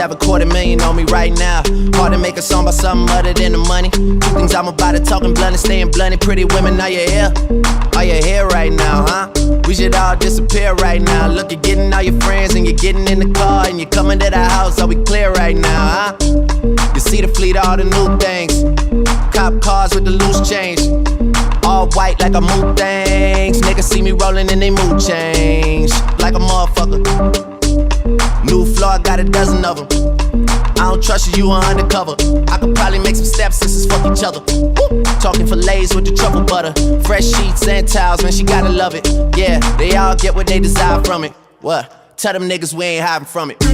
have $250,000 on me right now. Hard to make a song about something other than the money. Two things I'm about to talking blunt and staying blunt. Pretty women, are you here? Are you here right now, huh? We should all disappear right now. Look, you're getting all your friends and you're getting in the car and you're coming to the house. Are we clear right now, huh? You see the fleet, all the new things. Cop cars with the loose change. All white like a mood things. Niggas see me rolling and they mood change. Like a motherfucker. New floor, I got a dozen of them. I don't trust you, you are undercover. I could probably make some stepsisters fuck each other. Woo! Talking fillets with the truffle butter. Fresh sheets and towels, man, she gotta love it. Yeah, they all get what they desire from it. What? Tell them niggas we ain't hiding from it.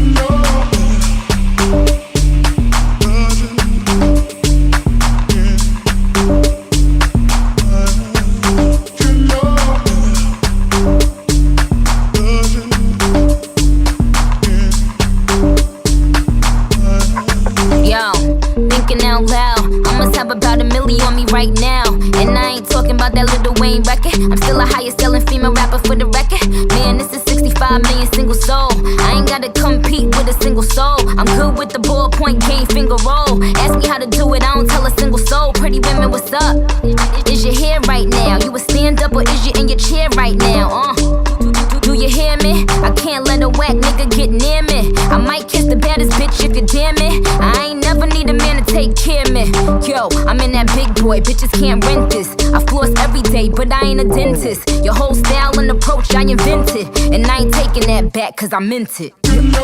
Out loud, I must have about $1 million on me right now. And I ain't talking about that Lil Wayne record. I'm still a highest selling female rapper for the record. Man, this is 65 million single soul. I ain't gotta compete with a single soul. I'm good with the ballpoint game, finger roll. Ask me how to do it, I don't tell a single soul. Pretty women, what's up? Is you here right now? You a stand up or is you in your chair right now? Do you hear me? I can't let a whack nigga get near me. I might kiss the baddest bitch if you damn it. I ain't never need a man to take care of me. Yo, I'm in that big boy, bitches can't rent this. I floss every day, but I ain't a dentist. Your whole style and approach I invented. And I ain't taking that back cause I meant it.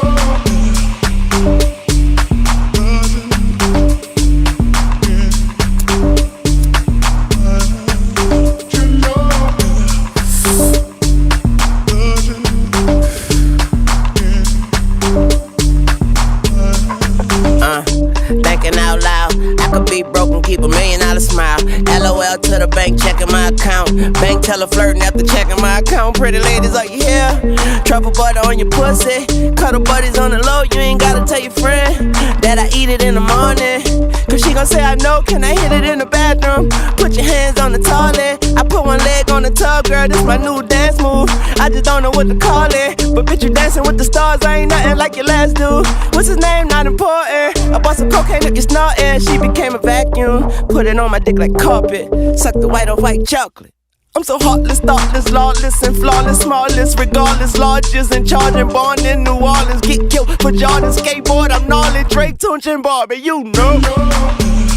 Thinking out loud, I could be broke and keep $1 million smile. LOL to the bank, checking my account. Bank teller flirting after checking my account. Pretty ladies, are you here? Truffle butter on your pussy. Cuddle buddies on the low, you ain't gotta tell your friend that I eat it in the morning. Cause she gon' say I know, can I hit it in the bathroom? Put your hands on the toilet. I put one leg on the tub, girl, this my new dance move. I just don't know what to call it. But bitch, you dancing with the stars, I ain't nothing like your last dude. What's his name? Not important. I bought some cocaine, look, you snorting. She became a vacuum. Put it on my dick like carpet. Suck the white off white chocolate. I'm so heartless, thoughtless, lawless, and flawless, smallest, regardless, largest, and charging, born in New Orleans. Get killed for Jordan, skateboard, I'm gnarly, Drake, Tunch, and Barbie, you know.